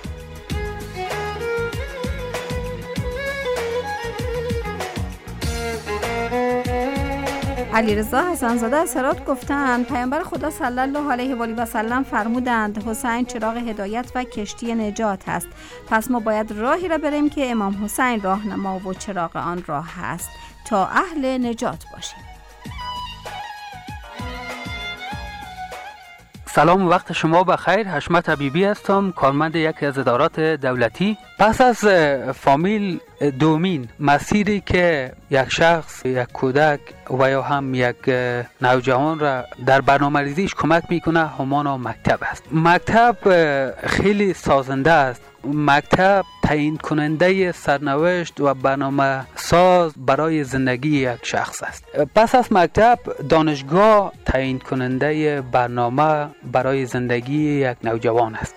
علیرضا حسن‌زاده از هرات گفتند پیامبر خدا صلی الله علیه و آله و سلم فرمودند حسین چراغ هدایت و کشتی نجات است، پس ما باید راهی را بریم که امام حسین راهنما و چراغ آن راه است تا اهل نجات باشیم. سلام، وقت شما بخیر. حشمت حبیبی هستم، کارمند یکی از ادارات دولتی. پس از فامیل دومین مسیری که یک شخص، یک کودک و یا هم یک نوجوان را در برنامه‌ریزیش کمک میکنه همان مکتب است. مکتب خیلی سازنده است. مکتب تعیین کننده سرنوشت و برنامه ساز برای زندگی یک شخص است. پس از مکتب دانشگاه تعیین کننده برنامه برای زندگی یک نوجوان است.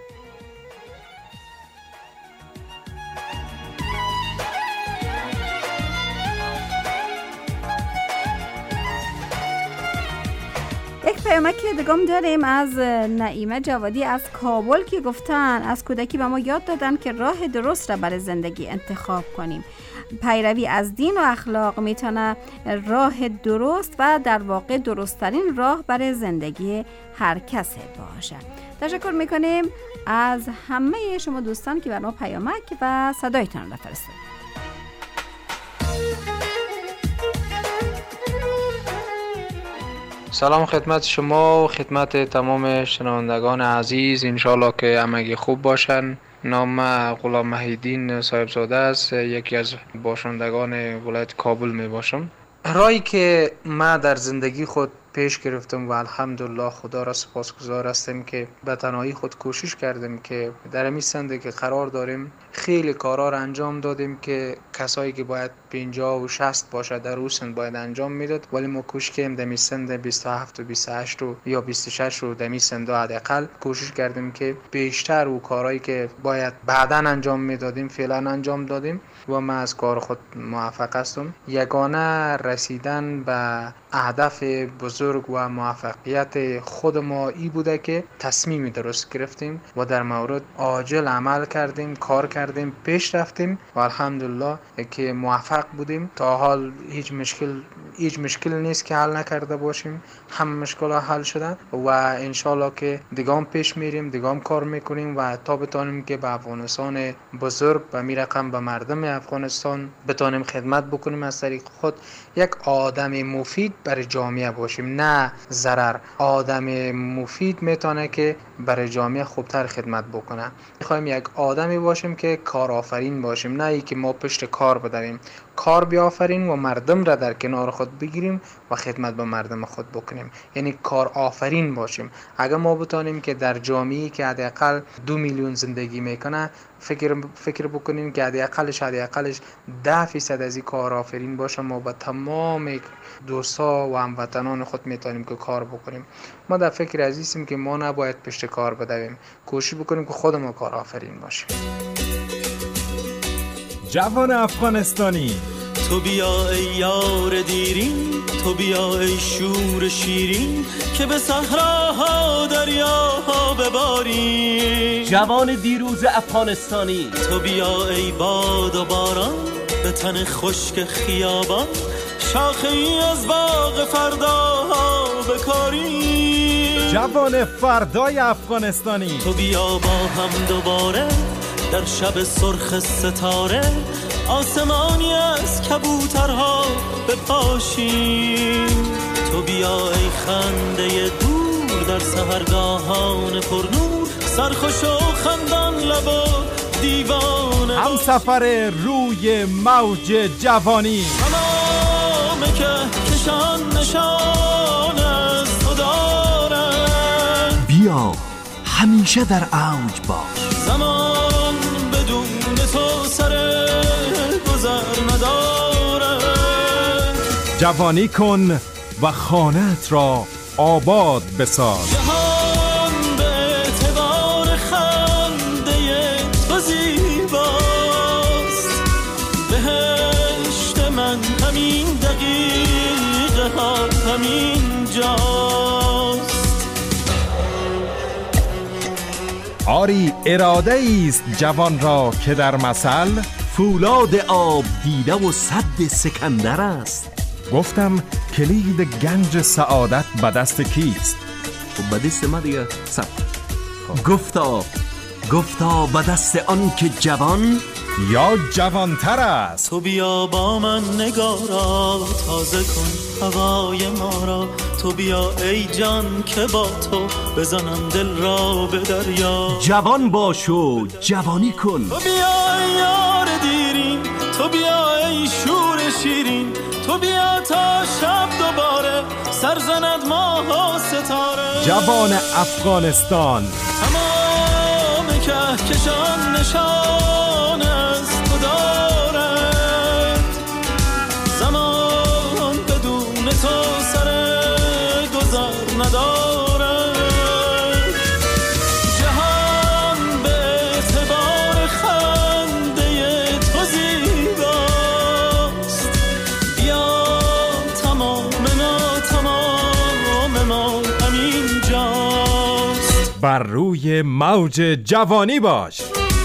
یک پیامک دیگه داریم از نعیمه جوادی از کابل که گفتن از کودکی به ما یاد دادن که راه درست را برای زندگی انتخاب کنیم. پیروی از دین و اخلاق میتونه راه درست و در واقع درستترین راه برای زندگی هر کسی باشه. تشکر میکنیم از همه شما دوستان که برای ما پیامک و صدایتان را فرستادید. سلام خدمت شما و خدمت تمام شنوندگان عزیز، انشالله که همگی خوب باشن. نام غلام محیدین صاحبزاده است، یکی از باشندگان ولایت کابل می باشم. راهی که من در زندگی خود پیش گرفتم و الحمدلله خدا را سپاسگزار هستم که به تنهایی خود کوشش کردیم که در همین سنده که قرار داریم خیلی کارا را انجام دادیم که کسایی که باید 50 و 60 باشه در اون سن باید انجام میداد، ولی ما کوشش کردیم در این سن 27 و 28 رو یا 26 رو در این سن حداقل کوشش کردیم که بیشتر او کارهایی که باید بعداً انجام میدادیم فعلا انجام دادیم و من از کار خود موفق هستم. یگانه رسیدن به هدف بزرگ و موفقیت خود ما ای بوده که تصمیم درست گرفتیم و در مورد عاجل عمل کردیم، کار کردیم، پیش رفتیم و الحمدلله که موفق بودیم. تا حال هیچ مشکل نیست که حل نکرده باشیم، همه مشکلات حل شدن و انشالله که دیگه پیش میریم، دیگه کار میکنیم و تا بتانیم که به افغانستان بزرگ و میرقم به مردم افغانستان بتانیم خدمت بکنیم، از طریق خود یک آدم مفید برای جامعه باشیم، نه ضرر. آدم مفید میتونه که برای جامعه خوبتر خدمت بکنه. میخوایم یک آدمی باشیم که کارآفرین باشیم، نه ای که ما پشت کار بدویم، کار بیافرین و مردم را در کنار خود بگیریم و خدمت به مردم خود بکنیم، یعنی کار آفرین باشیم. اگر ما بتانیم که در جامعه‌ای که حداقل 2 میلیون زندگی میکنه فکر بکنیم که حداقلش 10% از این کار آفرین باشه، ما با تمام دوستا و هموطنان خود میتونیم که کار بکنیم. ما در فکر عزیزیم که ما نباید پشت کار بدویم، کوشش بکنیم که خودمون کار آفرین باشیم. جوان افغانستانی، تو بیا ای یار دیرین، تو بیا ای شور شیرین که به صحراها دریاها بباری. جوان دیروز افغانستانی، تو بیا ای باد و باران به تن خشک خیابان، شاخه ای از باغ فرداها بکاری. جوان فردای افغانستانی، تو بیا با هم دوباره در شب سرخ ستاره آسمانی از کبوترها بپاشیم. تو بیا ای خنده دور در سحرگاهان پرنور، سرخوش و خندان لب و دیوانه هم سفر روی موج جوانی. تمام که کشان نشان از تو دارن، بیا همیشه در اوج باش. زمان بدون تو سر گذر نداره. جوانی کن و خانه‌ات را آباد بساز. جهان به اعتبار خنده تو زیباست، بهشت من همین دقیقه ها همین جاست. آری اراده است جوان را که در مثل فولاد آب دیده و سد سکندر است. گفتم کلید گنج سعادت به دست کیست؟ به دست ما دیگه گفتا به دست آن که جوان یا جوانتر است. تو بیا با من نگارا تازه کن هوای ما را، تو بیا ای جان که با تو بزنم دل را به دریا. جوان باش و جوانی کن. تو بیا ای یار دیرین، تو بیا ای شور شیرین، تو بیا تا شب دوباره سرزند ماه و ستاره. جوان افغانستان، تمام کهکشان نشان از تو دارد، زمان بدون تو سر گذر ندارد. جهان به اعتبار خنده تو زیباست، بیا تمام ما همین جاست. بر روی موج جوانی باش.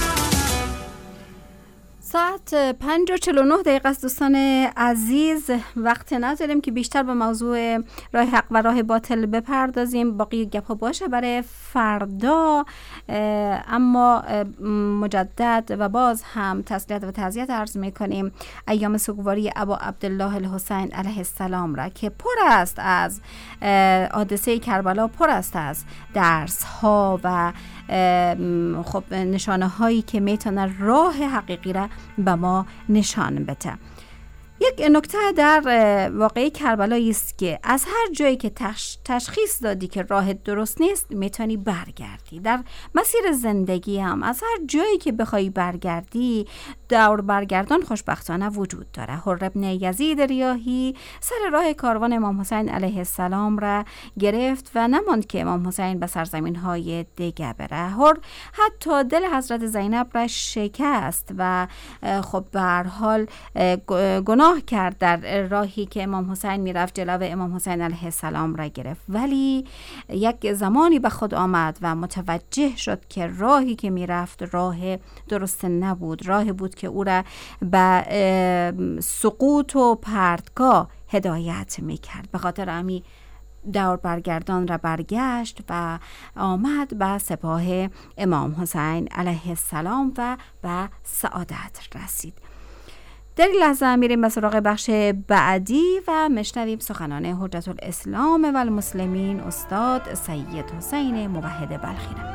ساعت 5:49 است دوستان عزیز. وقت نداریم که بیشتر به موضوع راه حق و راه باطل بپردازیم، باقی گپ ها باشه برای فردا. اما مجدد و باز هم تسلیت و تعزیت عرض میکنیم ایام سوگواری ابا عبدالله الحسین علیه السلام را که پر است از حادثه کربلا، پر است از درس ها و خب نشانه هایی که میتونه راه حقیقی را به ما نشان بده. یک نکته در واقعه کربلا است که از هر جایی که تشخیص دادی که راهت درست نیست میتونی برگردی. در مسیر زندگی هم از هر جایی که بخوای برگردی دور برگردان خوشبختانه وجود داره. حر ابن یزید ریاحی سر راه کاروان امام حسین علیه السلام را گرفت و نماند که امام حسین به سرزمین های دیگه بره. حر حتی دل حضرت زینب را شکست و خب به هر حال گناه کرد در راهی که امام حسین میرفت، جلو امام حسین علیه السلام را گرفت. ولی یک زمانی به خود آمد و متوجه شد که راهی که میرفت راه درست نبود، راه بود که او را به سقوط و پرتگاه هدایت میکرد. به خاطر همین دور برگردان را برگشت و آمد به سپاه امام حسین علیه السلام و به سعادت رسید. در این لحظه میریم به سراغ بخش بعدی و مشنویم سخنان حجت الاسلام و المسلمین استاد سید حسین موحد بلخی را.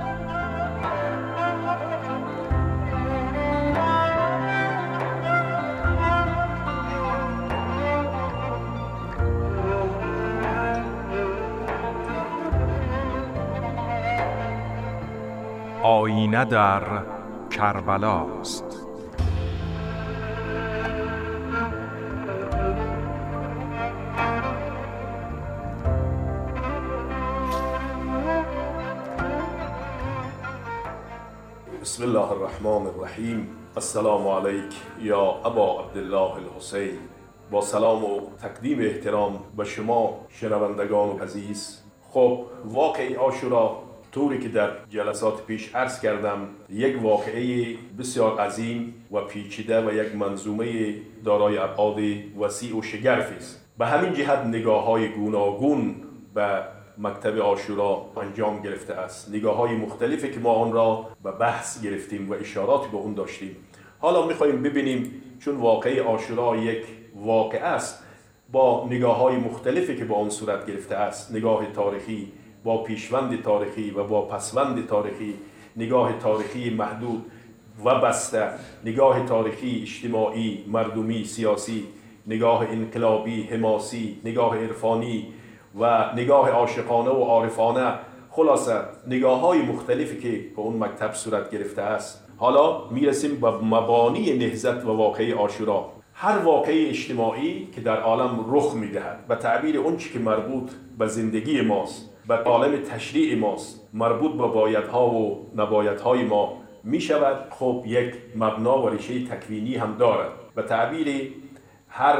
آینه در کربلاست. بسم الله الرحمن الرحیم. السلام علیک یا ابا عبدالله الحسین. با سلام و تقدیم احترام به شما شنوندگان عزیز. خب واقعه عاشورا طوری که در جلسات پیش عرض کردم یک واقعه بسیار عظیم و پیچیده و یک منظومه دارای ابعاد وسیع و شگرفی است. به همین جهت نگاه‌های گوناگون به مکتب عاشورا انجام گرفته است. نگاه‌های مختلفی که ما آن را به بحث گرفتیم و اشاراتی به اون داشتیم. حالا می‌خوایم ببینیم چون واقعه عاشورا یک واقعه است با نگاه‌های مختلفی که با آن صورت گرفته است، نگاه تاریخی با پیشوند تاریخی و با پسوند تاریخی، نگاه تاریخی محدود و بسته، نگاه تاریخی اجتماعی، مردمی، سیاسی، نگاه انقلابی، حماسی، نگاه عرفانی و نگاه عاشقانه و عارفانه، خلاصه نگاه‌های مختلفی که به اون مکتب صورت گرفته است. حالا میرسیم به مبانی نهضت و واقعه عاشورا. هر واقعه اجتماعی که در عالم رخ می‌دهد و تعبیر اون چی که مربوط به زندگی ماست، به عالم تشریع ماست، مربوط به بایدها و نبایدهای ما می شود، خب یک مبنا و ریشه تکوینی هم دارد. به تعبیر هر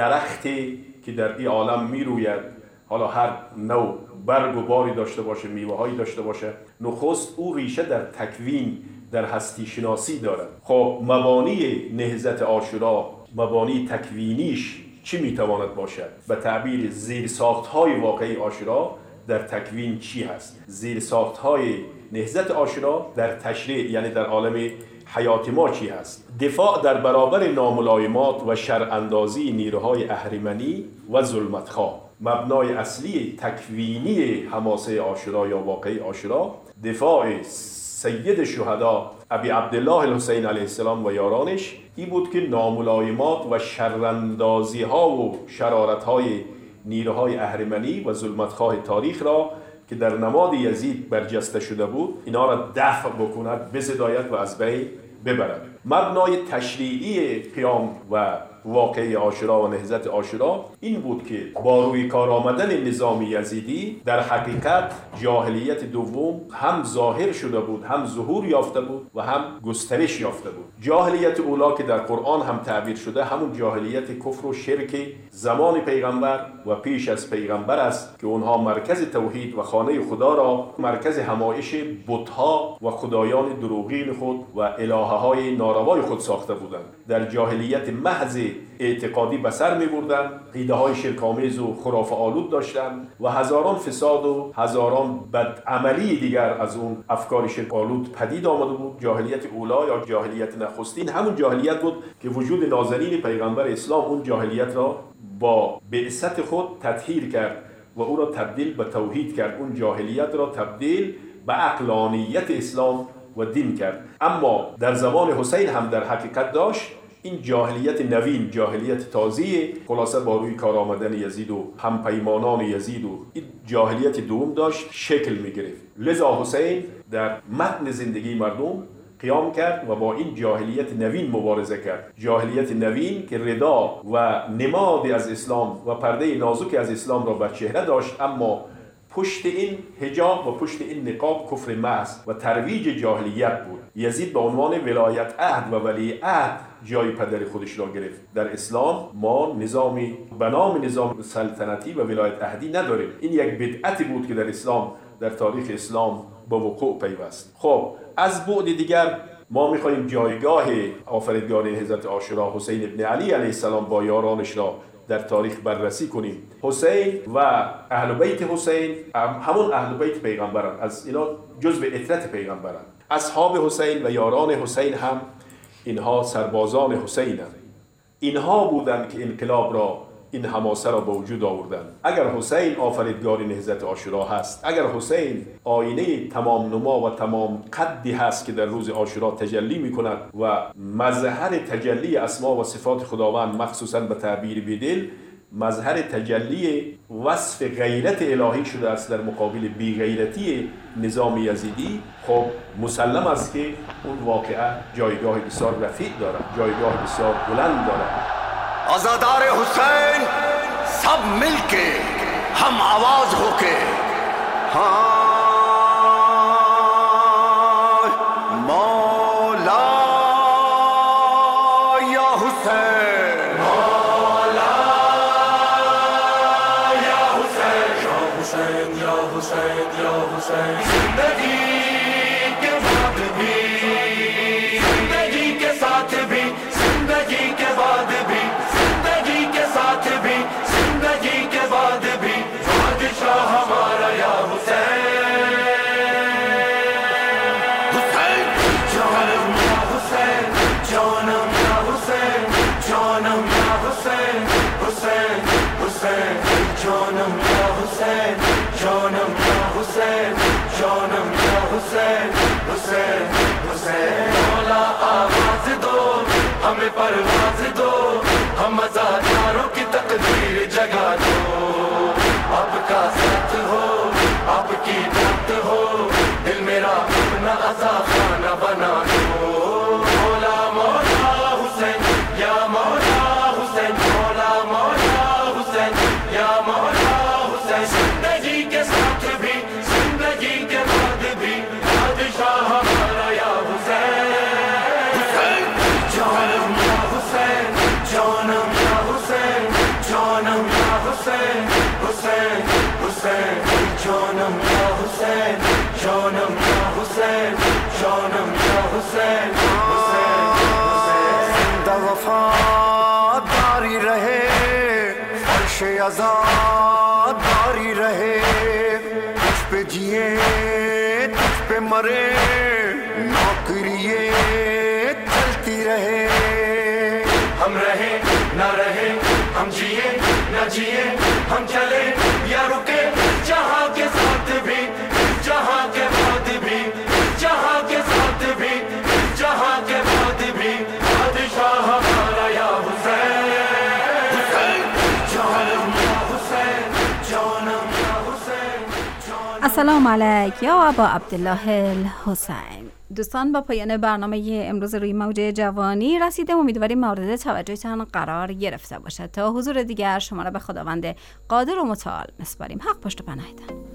درختی که در این عالم می روید، حالا هر نوع برگ و باری داشته باشه، میوه هایی داشته باشه، نخست او ریشه در تکوین، در هستی شناسی دارد. خب مبانی نهضت عاشورا، مبانی تکوینیش چی می تواند باشد؟ به تعبیر زیرساخت‌های واقعی عاشورا در تکوین چی هست؟ زیرساخت‌های نهضت عاشورا در تشریع یعنی در عالم حیات ما چی هست؟ دفاع در برابر ناملایمات و شرع‌اندازی نیروهای اهریمنی و ظلمتخواه. مبنای اصلی تکوینی حماسه عاشورا یا واقعه عاشورا دفاع سید شهدا ابی عبدالله الحسین علیه السلام و یارانش این بود که ناملایمات و شرع‌اندازی ها و شرارت های نیروهای اهریمنی و ظلمتخواه تاریخ را که در نماد یزید برجسته شده بود اینا را دفع بکند، بزداید و از بین ببرد. مبنای تشریعی قیام و واقعه عاشورا و نهضت عاشورا این بود که با روی کار آمدن نظام یزیدی در حقیقت جاهلیت دوم هم ظاهر شده بود، هم ظهور یافته بود و هم گسترش یافته بود. جاهلیت اولا که در قرآن هم تعبیر شده همون جاهلیت کفر و شرک زمان پیغمبر و پیش از پیغمبر است که اونها مرکز توحید و خانه خدا را مرکز همایش بت‌ها و خدایان دروغین خود و الهه‌های ناروای خود ساخته بودند. در جاهلیت محض اعتقادی به سر می‌بردند، عقیده‌های شرک‌آمیز و خرافه آلود داشتند و هزاران فساد و هزاران بدعملی دیگر از اون افکار شرک آلود پدید آمده بود. جاهلیت اولا یا جاهلیت نخستین همون جاهلیت بود که وجود نازنین پیغمبر اسلام اون جاهلیت را با بعثت خود تطهیر کرد و او را تبدیل به توحید کرد. اون جاهلیت را تبدیل به عقلانیت اسلام و دین کرد. اما در زمان حسین هم در حقیقت داشت این جاهلیت نوین، جاهلیت تازه، خلاصه با روی کار آمدن یزید و همپیمانان یزید و این جاهلیت دوم داشت شکل می‌گرفت. لذا حسین در متن زندگی مردم قیام کرد و با این جاهلیت نوین مبارزه کرد. جاهلیت نوین که ردا و نماد از اسلام و پرده نازک از اسلام را بر چهره داشت، اما پشت این حجاب و پشت این نقاب کفر محض و ترویج جاهلیت بود. یزید به عنوان ولایت عهد و ولی عهد جای پدر خودش را گرفت. در اسلام ما نظامی به نام نظام سلطنتی و ولایت عهدی نداریم. این یک بدعتی بود که در اسلام، در تاریخ اسلام با وقوع پیوست. خب از بعد دیگر ما می‌خوایم جایگاه آفریدگار حضرت عاشورا حسین ابن علی علیه السلام با یارانش را در تاریخ بررسی کنیم. حسین و اهل بیت حسین همون اهل بیت پیغمبران، از اینا جزء عترت پیغمبران. اصحاب حسین و یاران حسین هم اینها سربازان حسینند. اینها بودند که انقلاب را، این حماسه را به وجود آوردند. اگر حسین آفریدگار حضرت عاشورا هست، اگر حسین آینه تمام نما و تمام قدی هست که در روز عاشورا تجلی می کند و مظهر تجلی اسما و صفات خداوند، مخصوصا به تعبیر بیدل مظهر تجلی وصف غیرت الهی شده است در مقابل بی‌غیرتی نظام یزیدی، خب مسلم است که اون واقعا جایگاه بسیار رفیع دارد، جایگاه بسیار بلند دارد. आजादार हुसैन सब मिलके हम आवाज होके हाँ मौला या हुसैन, मौला या हुसैन, या हुसैन, या हुसैन, या हुसैन। जिंदगी के बाद भी, जिंदगी के साथ भी, जिंदगी के बाद भी, जिंदगी के बाद भी बादशाह हमारा या हुसैन, हुसैन जानम या हुसैन, जानम या हुसैन, जानम या हुसैन, हुसैन हुसैन जानम या हुसैन, जानम या हुसैन, जानम या हुसैन, हुसैन हुसैन। मौला आवाज दो हमें परवाज दो, हम आजादारों की तकदीर जगा दो। आपका साथ हो, आपकी बात हो, दिल मेरा अपना आजा खाना बना दो। मौला मौला हुसैन या मौला हुसैन, मौला मौला हुसैन या मौला हुसैन। जिंदगी के साथ भी, जिंदगी के बाद भी बादशाह हमारा या हुसैन, हुसैन जानम या हुसैन, जानम या हुसैन, जानम या हुसैन, हुसैन हुसैन जानम या हुसैन, जानम या हुसैन, जानम या हुसैन, हुसैन हुसैन। जिंदा वफादारी रहे, फर्श आज़ादारी रहे, तुझ पे जिए तुझ पे मरे, नौकरिए चलती रहे। हम रहे ना रहे, हम जिए ना जिए, हम चले या रुके, जहाँ के साथ भी, जहाँ के बाद भी, जहाँ के साथ भी, जहाँ के बाद भी बादशाह हमारा या हुसैन, हुसैन जानम या हुसैन, जानम या हुसैन। السلام علیک یا ابا عبدالله الحسین. دوستان با پایان برنامه امروز روی موج جوانی رسیدیم. امیدواریم مورد توجهتان قرار گرفته باشد. تا حضور دیگر شما را به خداوند قادر و متعال می‌سپاریم. حق پشت و پناهتان.